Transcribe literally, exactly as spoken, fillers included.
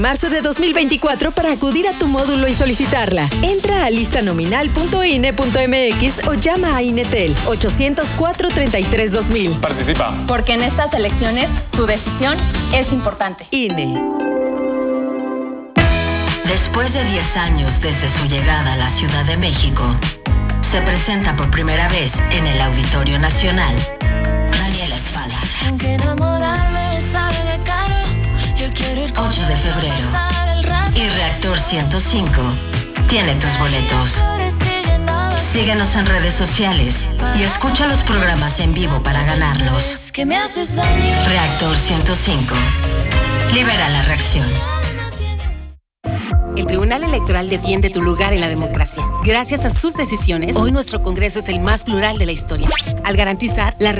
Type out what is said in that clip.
Marzo de dos mil veinticuatro para acudir a tu módulo y solicitarla. Entra a listanominal punto i n e punto m x o llama a Inetel ochocientos cuatro treinta y tres dos mil. Participa. Porque en estas elecciones tu decisión es importante. I N E. Después de diez años desde su llegada a la Ciudad de México, se presenta por primera vez en el Auditorio Nacional Daniela Espadas. ocho de febrero. Y Reactor ciento cinco tiene tus boletos. Síguenos en redes sociales y escucha los programas en vivo para ganarlos. Reactor ciento cinco. Libera la reacción. El Tribunal Electoral defiende tu lugar en la democracia. Gracias a sus decisiones, hoy nuestro Congreso es el más plural de la historia. Al garantizar la